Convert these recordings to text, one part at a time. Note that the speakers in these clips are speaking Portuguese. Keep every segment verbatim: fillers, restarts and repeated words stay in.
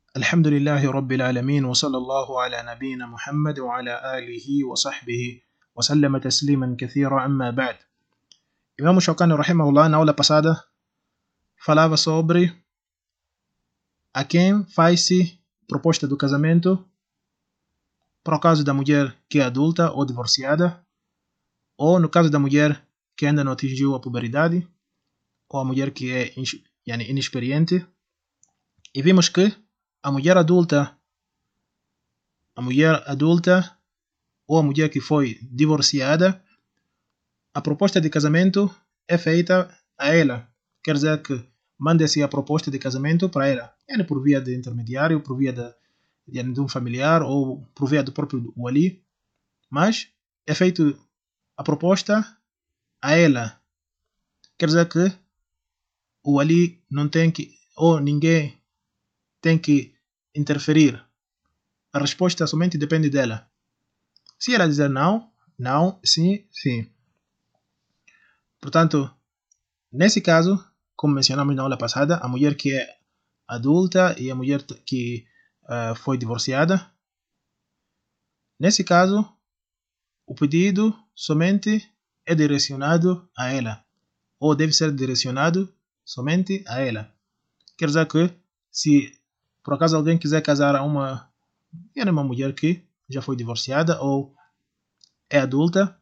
الحمد لله رب العالمين وصلى الله على نبينا محمد وعلى آله وصحبه وسلم تسليما كثيرا أما بعد. Imam Shawkani rahimahullah na aula passada falava sobre a quem faz-se proposta do casamento para o caso da mulher que é adulta ou divorciada, ou no caso da mulher que ainda não atingiu a puberdade, ou a mulher que é yani, inexperiente. E vimos que a mulher adulta, a mulher adulta ou a mulher que foi divorciada, a proposta de casamento é feita a ela. Quer dizer que manda-se a proposta de casamento para ela, yani por via de intermediário, por via de, yani de um familiar ou por via do próprio wali, mas é feita a proposta a ela. Quer dizer que o wali não tem que, ou ninguém tem que interferir. A resposta somente depende dela. Se ela dizer não, não, sim, sim. Portanto, nesse caso, como mencionamos na aula passada, a mulher que é adulta e a mulher que uh, foi divorciada, nesse caso, o pedido somente é direcionado a ela, ou deve ser direcionado somente a ela. Quer dizer que, se por acaso alguém quiser casar a uma, uma mulher que já foi divorciada ou é adulta,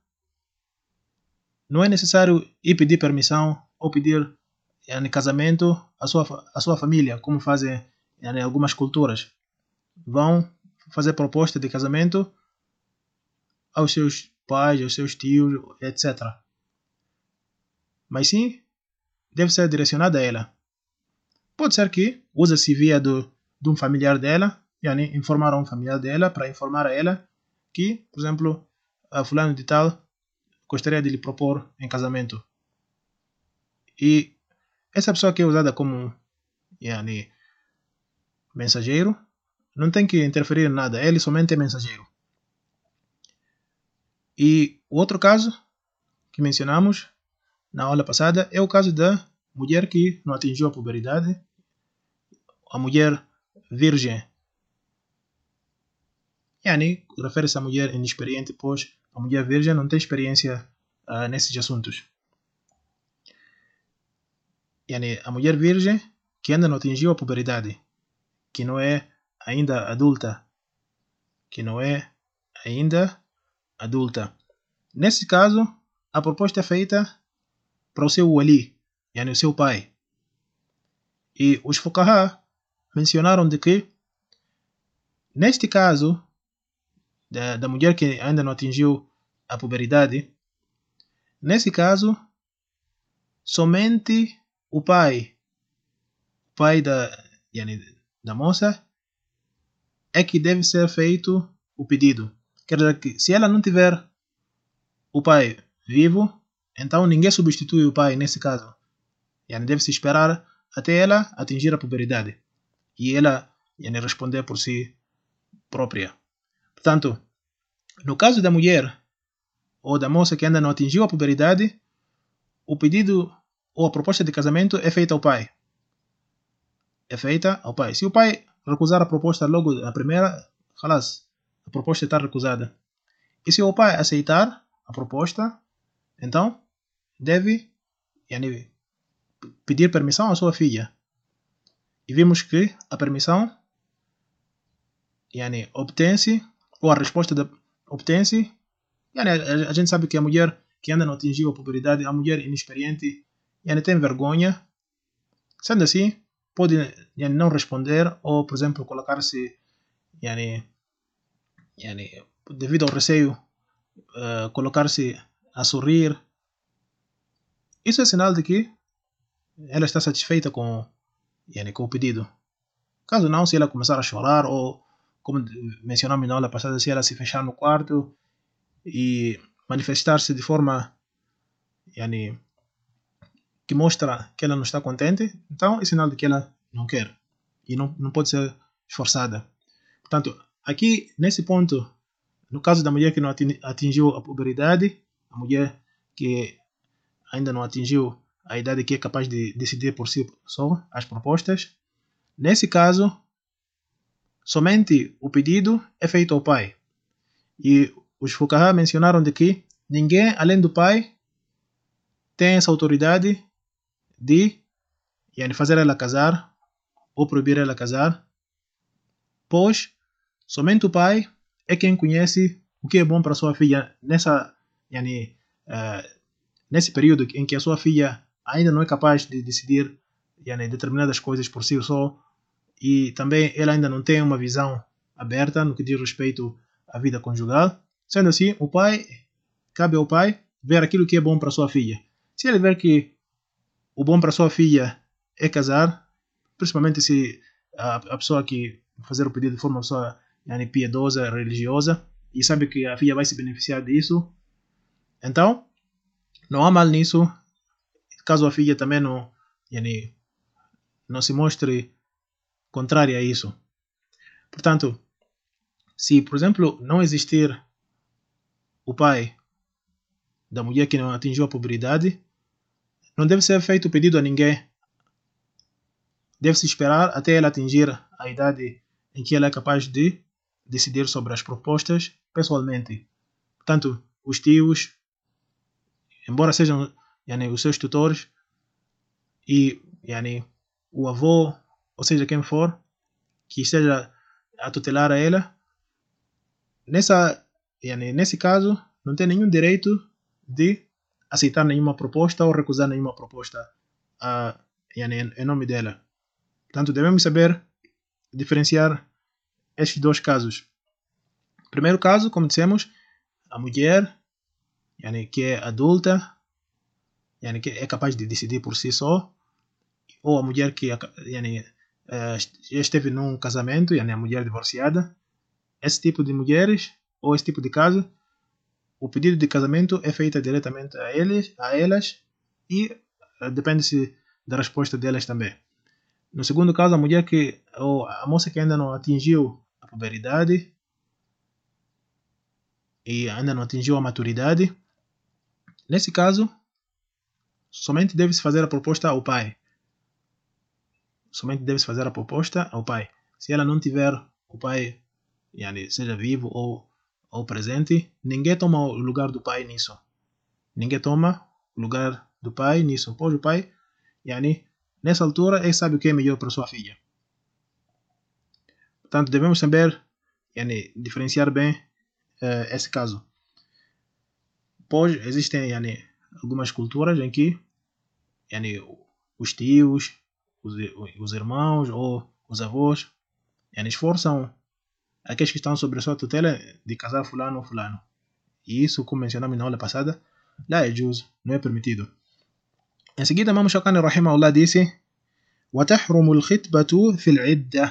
não é necessário ir pedir permissão ou pedir yani, casamento à sua, à sua família, como fazem yani, algumas culturas. Vão fazer proposta de casamento aos seus pais, aos seus tios, etcétera. Mas sim, deve ser direcionada a ela. Pode ser que use-se via do, de um familiar dela, yani, informar a um familiar dela para informar a ela que, por exemplo, a fulano de tal gostaria de lhe propor em casamento. E essa pessoa que é usada como yani, mensageiro não tem que interferir em nada, ele somente é mensageiro. E o outro caso que mencionamos na aula passada é o caso da mulher que não atingiu a puberdade, a mulher virgem. Yani, refere-se à mulher inexperiente, pois a mulher virgem não tem experiência uh, nesses assuntos. Yani, a mulher virgem que ainda não atingiu a puberdade, que não é ainda adulta, que não é ainda adulta. Nesse caso, a proposta é feita para o seu wali, yani o seu pai. E os fuqaha mencionaram de que, neste caso, da, da mulher que ainda não atingiu a puberdade, nesse caso, somente o pai, o pai da, yani, da moça, é que deve ser feito o pedido. Quer dizer que, se ela não tiver o pai vivo, então ninguém substitui o pai nesse caso. Yani, deve-se esperar até ela atingir a puberdade e ela yani, responder por si própria. Portanto, no caso da mulher ou da moça que ainda não atingiu a puberdade, o pedido ou a proposta de casamento é feita ao pai. É feita ao pai. Se o pai recusar a proposta logo na primeira, halas, a proposta está recusada. E se o pai aceitar a proposta, então deve yani, pedir permissão à sua filha. E vimos que a permissão yani, obtém-se, ou a resposta obtém-se. Yani, a, a gente sabe que a mulher que ainda não atingiu a puberdade, a mulher inexperiente, yani, tem vergonha. Sendo assim, pode yani, não responder, ou, por exemplo, colocar-se, yani, yani, devido ao receio, uh, colocar-se a sorrir. Isso é sinal de que ela está satisfeita com, yani, com o pedido. Caso não, se ela começar a chorar, ou, como mencionamos na aula passada, se ela se fechar no quarto e manifestar-se de forma yani, que mostra que ela não está contente, então é sinal de que ela não quer e não, não pode ser esforçada. Portanto, aqui nesse ponto, no caso da mulher que não atingiu a puberdade, a mulher que ainda não atingiu a idade que é capaz de decidir por si só as propostas, nesse caso, somente o pedido é feito ao pai. E os fuqaha mencionaram de que ninguém além do pai tem essa autoridade de yani, fazer ela casar ou proibir ela casar, pois somente o pai é quem conhece o que é bom para sua filha nessa, yani, uh, nesse período em que a sua filha ainda não é capaz de decidir yani, determinadas coisas por si só, e também ela ainda não tem uma visão aberta no que diz respeito à vida conjugal. Sendo assim, o pai, cabe ao pai ver aquilo que é bom para sua filha. Se ele ver que o bom para sua filha é casar, principalmente se a, a pessoa que fazer o pedido for uma pessoa yani, piedosa, religiosa, e sabe que a filha vai se beneficiar disso, então não há mal nisso, caso a filha também não, yani, não se mostre contrária a isso. Portanto, se, por exemplo, não existir o pai da mulher que não atingiu a puberdade, não deve ser feito pedido a ninguém. Deve-se esperar até ela atingir a idade em que ela é capaz de decidir sobre as propostas pessoalmente. Portanto, os tios, embora sejam yani, os seus tutores, e yani, o avô, ou seja, quem for, que esteja a tutelar a ela, nessa, yani, nesse caso, não tem nenhum direito de aceitar nenhuma proposta ou recusar nenhuma proposta uh, yani, em nome dela. Portanto, devemos saber diferenciar estes dois casos. Primeiro caso, como dissemos, a mulher yani, que é adulta, yani, que é capaz de decidir por si só, ou a mulher que yani, já esteve num casamento, yani, a mulher divorciada. Esse tipo de mulheres, ou esse tipo de caso, o pedido de casamento é feito diretamente a, eles, a elas e depende-se da resposta delas também. No segundo caso, a mulher que, ou a moça que ainda não atingiu a puberdade e ainda não atingiu a maturidade, nesse caso, somente deve-se fazer a proposta ao pai. Somente deve-se fazer a proposta ao pai. Se ela não tiver o pai, yani, seja vivo ou, ou presente, ninguém toma o lugar do pai nisso. Ninguém toma o lugar do pai nisso. Pois o pai, yani, nessa altura, ele sabe o que é melhor para sua filha. Portanto, devemos saber yani, diferenciar bem uh, esse caso. Pois existem yani, algumas culturas em que yani, os tios, os, os irmãos ou os avós yani, esforçam aqueles que estão sob a sua tutela de casar fulano ou fulano. E isso, como mencionamos na aula passada, lá é justo, não é permitido. Em seguida, Imam Shawkani rahimahullah disse: وَتَحْرُمُ الْخِطْبَةُ فِي الْعِدَّةِ.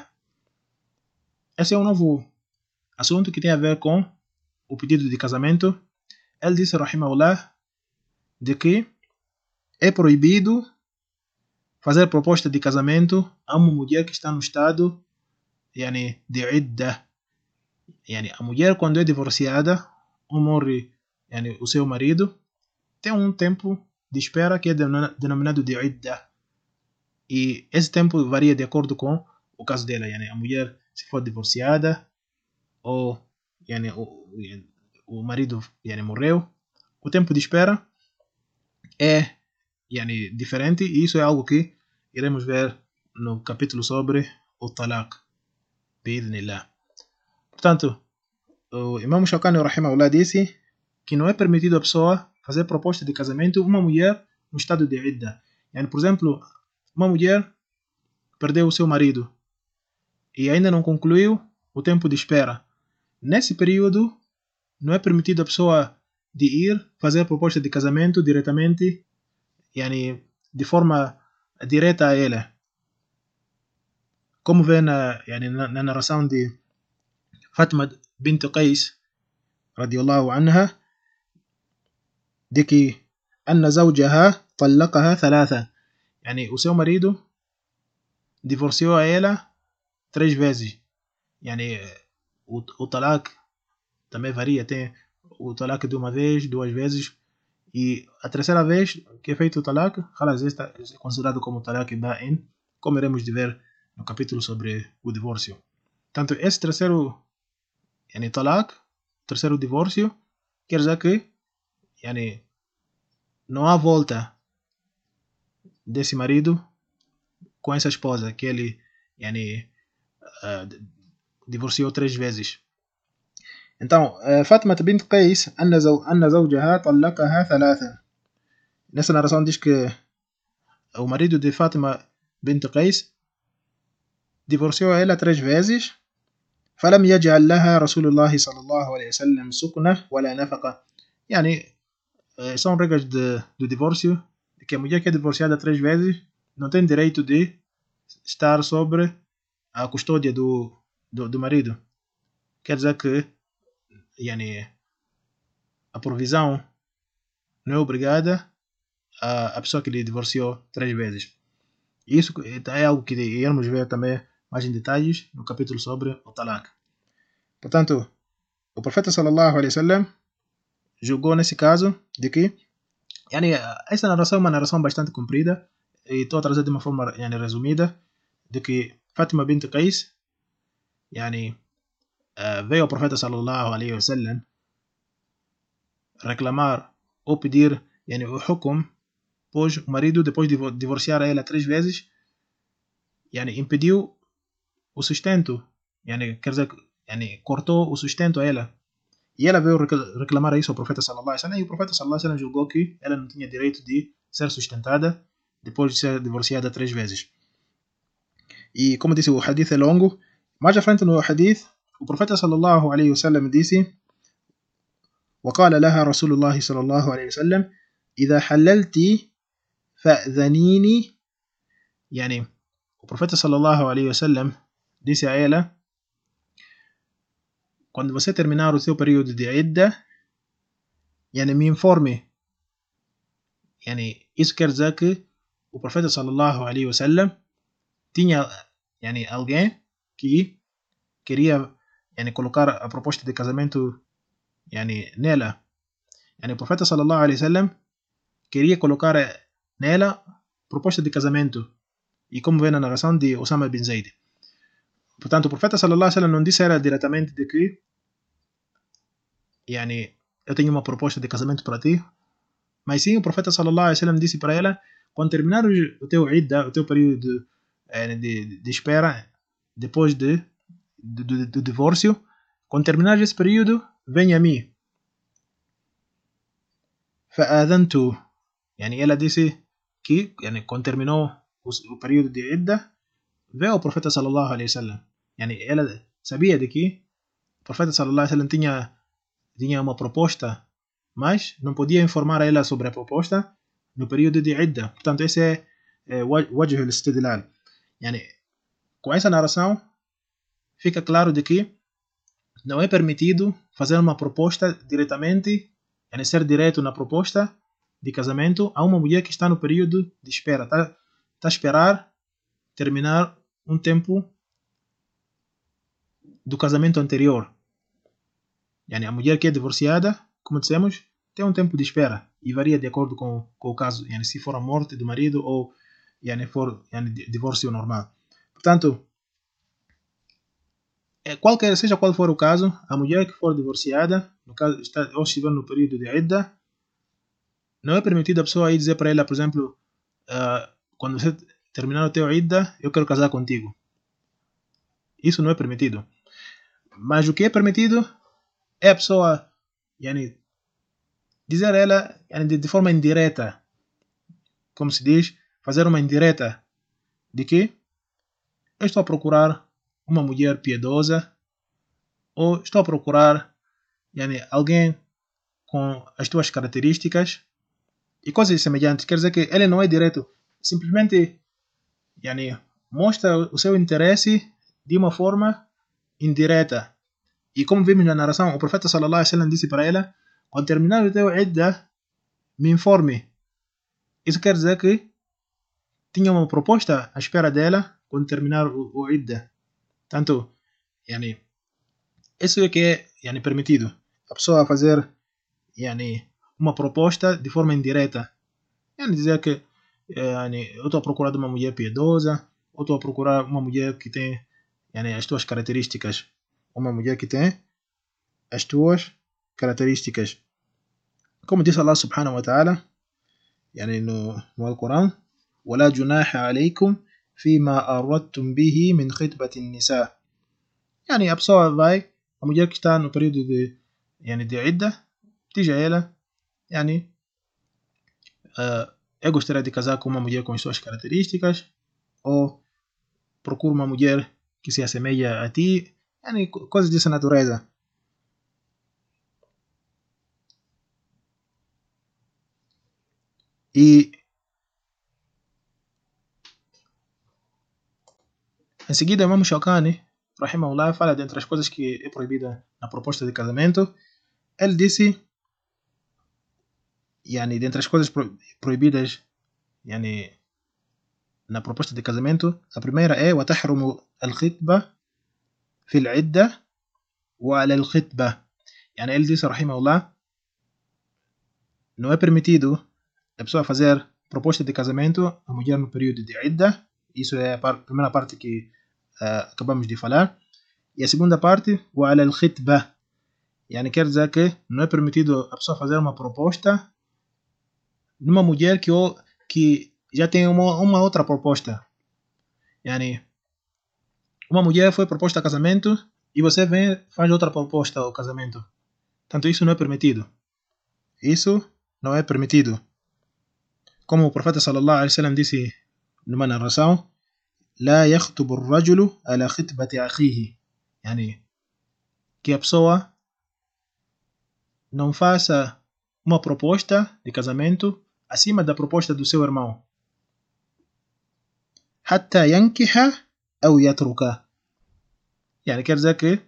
Esse é um novo assunto que tem a ver com o pedido de casamento. Ele disse, rahimahullah, de que é proibido fazer proposta de casamento a uma mulher que está no estado yani, de idda. Yani, a mulher, quando é divorciada ou morre yani, o seu marido, tem um tempo de espera que é denominado de idda. E esse tempo varia de acordo com o caso dela. Yani, a mulher, se for divorciada ou yani, o, o marido yani, morreu, o tempo de espera é yani, diferente, e isso é algo que iremos ver no capítulo sobre o talaq. Bi'idhnillah. Portanto, o Imam Shawkani rahimahullah disse que não é permitido a pessoa fazer proposta de casamento a uma mulher no estado de idda. Yani, por exemplo, uma mulher perdeu o seu marido e ainda não concluiu o tempo de espera. Nesse período, não é permitido a pessoa de ir fazer proposta de casamento diretamente, yani, de forma direta a ela. Como vê na, yani, na, na narração de Fatima bint Qais, radiallahu anha, de que أن زوجها طلقها ثلاثة. Yani, o seu marido divorciou a ela três vezes. Yani, o, o talaq também varia. Tem o talaq de uma vez, duas vezes. E a terceira vez que é feito o talaq, é considerado como talaq ba'in, como iremos ver no capítulo sobre o divórcio. Portanto, esse terceiro yani, talak, terceiro divórcio, quer dizer que yani, não há volta desse marido com essa esposa que ele yani, uh, divorciou três vezes. Então, uh, Fátima bint Qais أن زو أن زوجها طلقها ثلاثا. Nessa narração diz que o marido de Fátima bint Qais divorciou ela três vezes. فلم يجعل لها رسول الله صلى الله عليه وسلم سكنة ولا نفقة. يعني são regras de, do divórcio, que a mulher que é divorciada três vezes não tem direito de estar sobre a custódia do, do, do marido. Quer dizer que yani, a provisão não é obrigada a, a pessoa que lhe divorciou três vezes. Isso é algo que iremos ver também mais em detalhes no capítulo sobre o talak. Portanto, o profeta sallallahu alaihi wasallam julgou nesse caso de que yani, essa narração é uma narração bastante comprida e estou a trazer de uma forma yani, resumida de que Fátima bint Qais yani, uh, veio ao profeta sallallahu alaihi wasallam reclamar ou pedir yani, o hukum, pois o marido, depois de divorciar ela três vezes, yani, impediu o sustento, yani, quer dizer, yani, cortou o sustento a ela. E ela veio reclamar isso ao profeta sallallahu alaihi wasallam, e o profeta sallallahu alaihi wasallam julgou que ela não tinha direito de ser sustentada depois de ser divorciada três vezes. E como disse, o hadith é longo. Mais à frente no hadith, o profeta sallallahu alaihi wasallam disse: وقال لها رسول الله صلى الله عليه وسلم إذا حللت فأذنيني. يعني o profeta sallallahu alaihi wasallam disse a ela: quando você terminar o seu período de idda, yani, me informe. Yani, isso quer dizer que o profeta sallallahu alaihi wasallam tinha yani, alguém que queria yani, colocar a proposta de casamento yani, nela. Yani, o profeta sallallahu alaihi wasallam queria colocar nela proposta de casamento. E como vê na narração de Osama bin Zaid. Portanto, o profeta sallallahu alaihi wasallam não disse ela diretamente de que yani, eu tenho uma proposta de casamento para ti, mas sim o profeta sallallahu alaihi wasallam disse para ela: quando terminar o teu idda, o teu período de, de, de espera depois de, do, do, do divórcio, quando terminar esse período, venha a mim. فآذنت. يعني ela disse que يعني, quando terminou o, o período de idda, veio ao profeta sallallahu alaihi wasallam. Yani, ela sabia de que o profeta sallallahu alaihi wasallam tinha tinha uma proposta, mas não podia informar a ela sobre a proposta no período de idda. Portanto, esse é, é wajh al-istidlal. Yani, com essa narração fica claro de que não é permitido fazer uma proposta diretamente, yani, ser direto na proposta de casamento a uma mulher que está no período de espera, está tá a esperar terminar um tempo do casamento anterior. Yani, a mulher que é divorciada, como dissemos, tem um tempo de espera e varia de acordo com, com o caso, yani, se for a morte do marido ou yani, for yani, divórcio normal. Portanto, qualquer, seja qual for o caso, a mulher que for divorciada, no caso, está, ou estiver no período de idda, não é permitido a pessoa aí dizer para ela, por exemplo, uh, quando você terminar o teu idda, eu quero casar contigo. Isso não é permitido. Mas o que é permitido é a pessoa yani, dizer a ela yani, de, de forma indireta, como se diz, fazer uma indireta de que eu estou a procurar uma mulher piedosa ou estou a procurar yani, alguém com as tuas características e coisas semelhantes. Quer dizer que ele não é direto, simplesmente yani, mostra o seu interesse de uma forma indireta. E como vimos na narração, o profeta sallallahu alaihi wasallam disse para ela: quando terminar o teu idda, me informe. Isso quer dizer que tinha uma proposta à espera dela quando terminar o, o idda. Tanto, yani, isso é que é yani, permitido. A pessoa fazer yani, uma proposta de forma indireta. Yani, dizer que yani, eu estou a procurar uma mulher piedosa, ou estou a procurar uma mulher que tem yani, as tuas características. Uma mulher que tem as tuas características. Como disse Allah subhanahu wa ta'ala, yani, no, no Alcorão, وَلَا جُنَاحَ عَلَيْكُمْ فِيمَا أَرَدْتُمْ بِهِ مِنْ خِطْبَةِ النِّسَاءِ. Yani, a pessoa vai, a mulher que está no período de, yani, de idda, diz a ela, yani, uh, eu gostaria de casar com uma mulher com as suas características, ou procuro uma mulher que se assemelha a ti, yani, coisas dessa natureza. E em seguida, Imam Shawkani, rahimahullah, fala dentre as coisas que é proibida na proposta de casamento. Ele disse, yani, dentre as coisas proibidas, yani, na proposta de casamento, a primeira é وَتَحْرُمُ الْخِطْبَةِ في العدة وعلى الخطبة. Yani, ele disse, rahimahullah, não é permitido a pessoa fazer proposta de casamento a mulher no período de idda. Isso é a primeira parte que uh, acabamos de falar. E a segunda parte, وعلى الخطبة, yani, quer dizer que não é permitido a pessoa fazer uma proposta numa mulher que, que já tem uma, uma outra proposta. Yani, uma mulher foi proposta a casamento e você vem e faz outra proposta ao casamento. Tanto isso não é permitido. Isso não é permitido. Como o profeta sallallahu alaihi wasallam disse numa narração, لا يخطب الرجل على خطبة أخيه. Yani, que a pessoa não faça uma proposta de casamento acima da proposta do seu irmão. حتى ينكح أو يترك. Yani, quer dizer que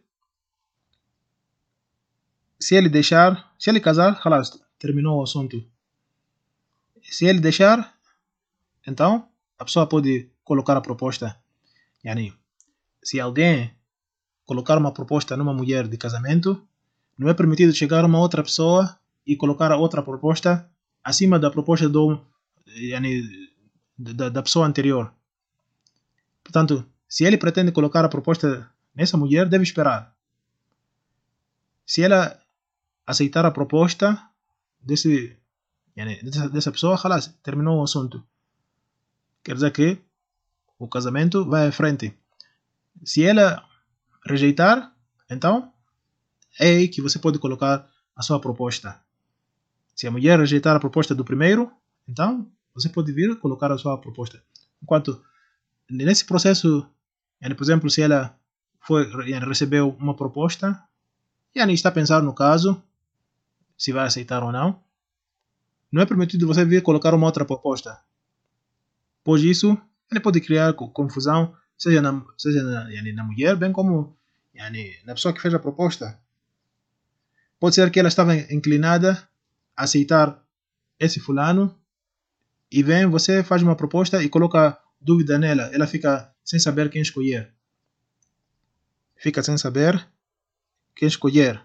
se ele deixar, se ele casar, خلاص, terminou o assunto. Se ele deixar, então a pessoa pode colocar a proposta. Yani, se alguém colocar uma proposta numa mulher de casamento, não é permitido chegar uma outra pessoa e colocar a outra proposta acima da proposta do, yani, da, da pessoa anterior. Portanto, se ele pretende colocar a proposta nessa mulher, deve esperar. Se ela aceitar a proposta desse, yani, dessa, dessa pessoa, خلاص, terminou o assunto. Quer dizer que o casamento vai à frente. Se ela rejeitar, então é aí que você pode colocar a sua proposta. Se a mulher rejeitar a proposta do primeiro, então você pode vir colocar a sua proposta. Enquanto nesse processo, yani, por exemplo, se ela foi, yani, recebeu uma proposta, yani, está a pensar no caso, se vai aceitar ou não, não é permitido você vir colocar uma outra proposta. Pois isso, ele pode criar confusão, seja na, seja na, yani, na mulher, bem como, yani, na pessoa que fez a proposta. Pode ser que ela estava inclinada a aceitar esse fulano e vem, você faz uma proposta e coloca dúvida nela. Ela fica sem saber quem escolher. Fica sem saber quem escolher.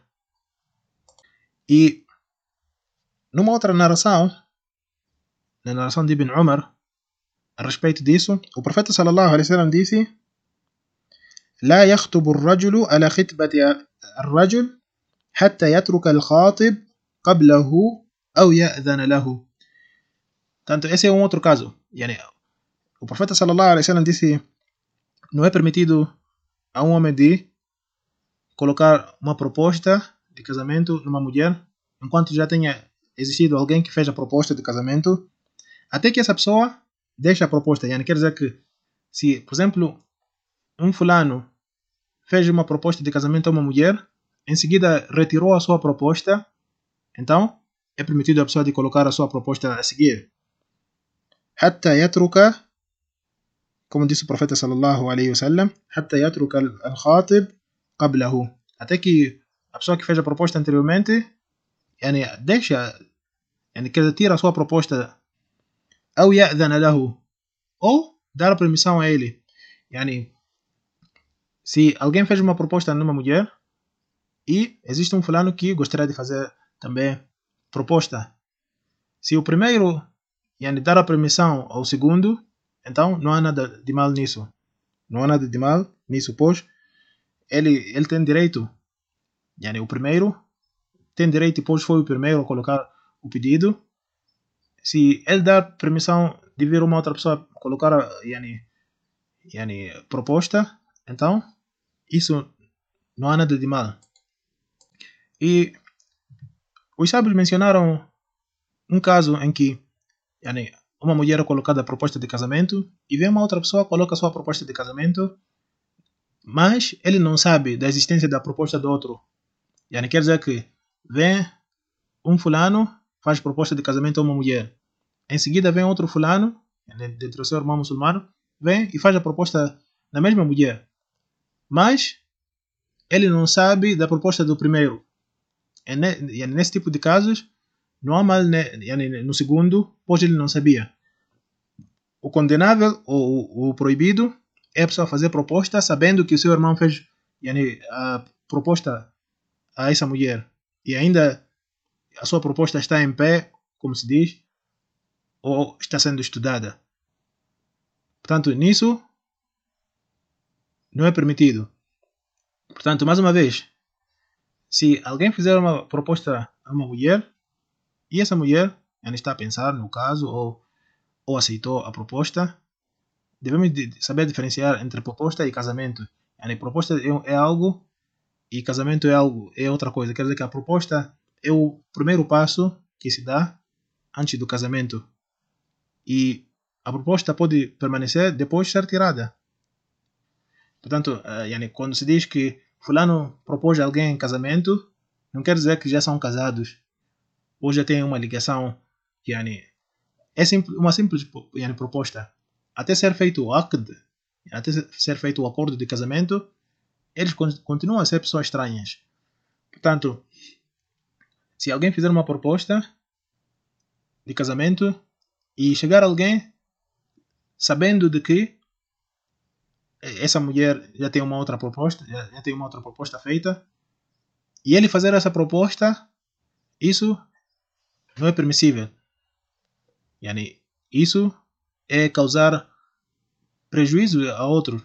E numa outra narração, na narração de Ibn Umar, a respeito disso, o profeta sallallahu alaihi wasallam disse: لا يخطب الرجل على خطبة الرجل حتى يترك الخاطب قبله أو يأذن له. Tanto esse é um outro caso. Yani, o profeta sallallahu alaihi wasallam disse: não é permitido a um homem de colocar uma proposta de casamento numa mulher enquanto já tenha existido alguém que fez a proposta de casamento, até que essa pessoa deixe a proposta. Yani, quer dizer que se, por exemplo, um fulano fez uma proposta de casamento a uma mulher, em seguida retirou a sua proposta, então é permitido a pessoa de colocar a sua proposta a seguir. حتى يترك, como disse o profeta sallallahu alaihi wasallam, حتى يترك الخاطب قبله, até que a pessoa que fez a proposta anteriormente, yani, deixa, yani, que retira a sua proposta, أو يأذن له, ou dar a permissão a ele. Yani, se alguém fez uma proposta numa mulher e existe um fulano que gostaria de fazer também proposta, se o primeiro, yani, dar a permissão ao segundo, então não há nada de mal nisso. Não há nada de mal nisso, pois ele, ele tem direito, yani, o primeiro tem direito, depois foi o primeiro a colocar o pedido. Se ele dar permissão de vir uma outra pessoa colocar a yani, yani, proposta, então isso não há nada de mal. E os sábios mencionaram um caso em que yani, uma mulher é colocada a proposta de casamento e vem uma outra pessoa coloca a sua proposta de casamento, mas ele não sabe da existência da proposta do outro. Yani, quer dizer que vem um fulano, faz proposta de casamento a uma mulher. Em seguida vem outro fulano, dentre o seu irmão muçulmano, vem e faz a proposta na mesma mulher. Mas ele não sabe da proposta do primeiro. E nesse tipo de casos, não há mal no segundo, pois ele não sabia. O condenável ou o proibido é a pessoa fazer proposta sabendo que o seu irmão fez a proposta a essa mulher. E ainda a sua proposta está em pé, como se diz, ou está sendo estudada. Portanto, nisso não é permitido. Portanto, mais uma vez, se alguém fizer uma proposta a uma mulher e essa mulher ainda está a pensar no caso ou, ou aceitou a proposta, devemos saber diferenciar entre proposta e casamento. A proposta é algo e casamento é algo, é outra coisa. Quer dizer que a proposta é o primeiro passo que se dá antes do casamento. E a proposta pode permanecer depois de ser tirada. Portanto, uh, quando se diz que fulano propôs alguém em casamento, não quer dizer que já são casados ou já têm uma ligação. Yani, é simples, uma simples yani, proposta. Até ser feito o aqd, até ser feito o acordo de casamento, eles continuam a ser pessoas estranhas. Portanto, se alguém fizer uma proposta de casamento e chegar alguém sabendo de que essa mulher já tem uma outra proposta, já tem uma outra proposta feita, e ele fazer essa proposta, isso não é permissível. Yani, isso é causar prejuízo a outro.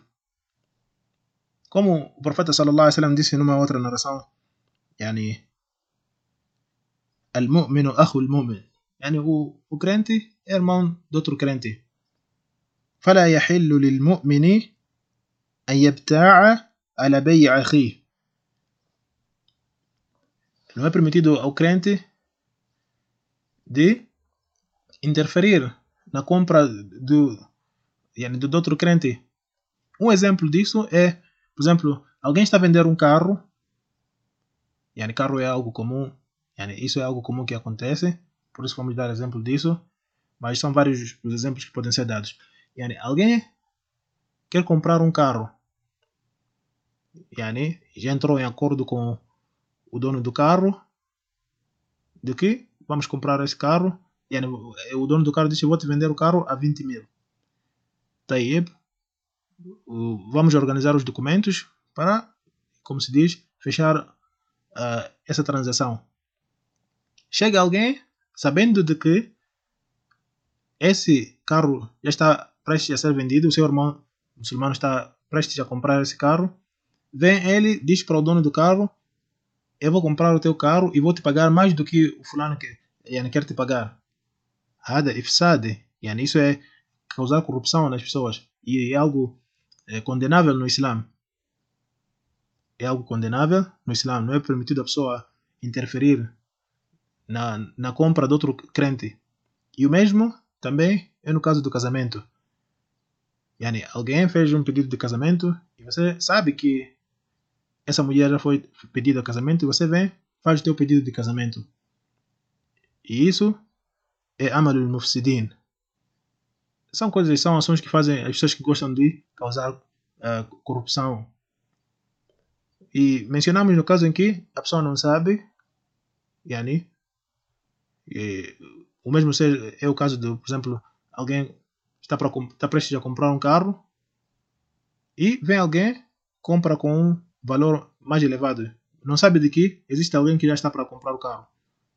Como o profeta sallallahu alaihi wasallam disse numa outra narração, yani, al-mu'minu akhu al-mu'min. Yani, o, o crente é irmão do outro crente. فلا يحل للمؤمن أن يبتاع على بيع أخيه. Não é permitido ao crente de interferir na compra do, yani, do outro crente. Um exemplo disso é, por exemplo, alguém está a vender um carro, yani, carro é algo comum, yani, isso é algo comum que acontece, por isso vamos dar exemplo disso, mas são vários os exemplos que podem ser dados. Yani, alguém quer comprar um carro, yani, já entrou em acordo com o dono do carro de que vamos comprar esse carro. Yani, o dono do carro disse: vou te vender o carro a vinte mil. Taib, vamos organizar os documentos para, como se diz, fechar uh, essa transação. Chega alguém sabendo de que esse carro já está prestes a ser vendido, o seu irmão muçulmano está prestes a comprar esse carro, vem ele, diz para o dono do carro: eu vou comprar o teu carro e vou te pagar mais do que o fulano que, yani, quer te pagar. Hada ifsad, yani, isso é causar corrupção nas pessoas e é algo é, condenável no Islã. É algo condenável no Islã. Não é permitido a pessoa interferir na, na compra de outro crente. E o mesmo também é no caso do casamento. Yani, alguém fez um pedido de casamento e você sabe que essa mulher já foi pedida a casamento e você vem, faz o teu pedido de casamento. E isso é amalul mufsidin. São coisas, são ações que fazem as pessoas que gostam de causar uh, corrupção. E mencionamos no caso em que a pessoa não sabe, yani, e, o mesmo ser, é o caso de, por exemplo, alguém está, para, está prestes a comprar um carro e vem alguém, compra com um valor mais elevado. Não sabe de que existe alguém que já está para comprar o carro.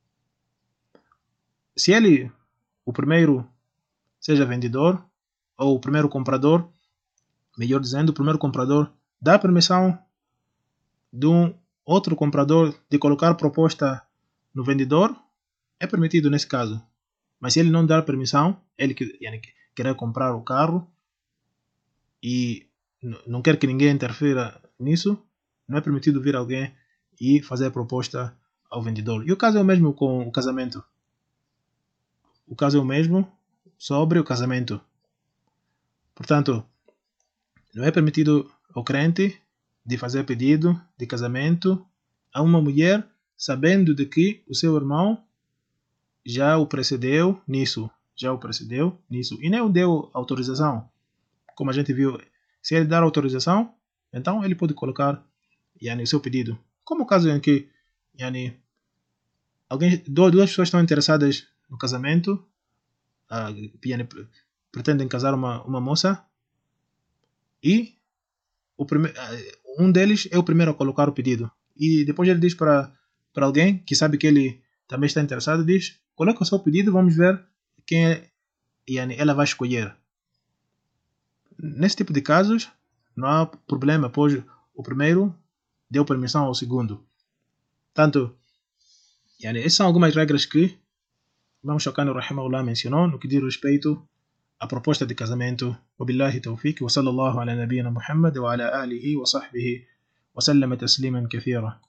Se ele, o primeiro, seja vendedor, ou o primeiro comprador, melhor dizendo, o primeiro comprador dá permissão de um outro comprador de colocar proposta no vendedor, é permitido nesse caso. Mas se ele não dar permissão, ele que yani, querer comprar o carro e não quer que ninguém interfira nisso, não é permitido vir alguém e fazer proposta ao vendedor. E o caso é o mesmo com o casamento. O caso é o mesmo sobre o casamento. Portanto, não é permitido ao crente de fazer pedido de casamento a uma mulher sabendo de que o seu irmão já o precedeu nisso, já o precedeu nisso e nem o deu autorização. Como a gente viu, se ele dar autorização, então ele pode colocar yani, o seu pedido. Como o caso em que yani, alguém, duas pessoas estão interessadas no casamento, uh, yani, pretendem casar uma, uma moça e o prime, um deles é o primeiro a colocar o pedido. E depois ele diz para para alguém que sabe que ele também está interessado, diz, coloca o seu pedido, vamos ver quem é, yani, ela vai escolher. Nesse tipo de casos, não há problema, pois o primeiro deu permissão ao segundo. Tanto, yani, essas são algumas regras que Imam Shawkani rahimahullah mencionou no que diz respeito à proposta de casamento. Wabillahi tawfiq wa sallallahu ala nabiyyina Muhammad wa ala alihi wa sahbihi wa sallama tasliman kathira.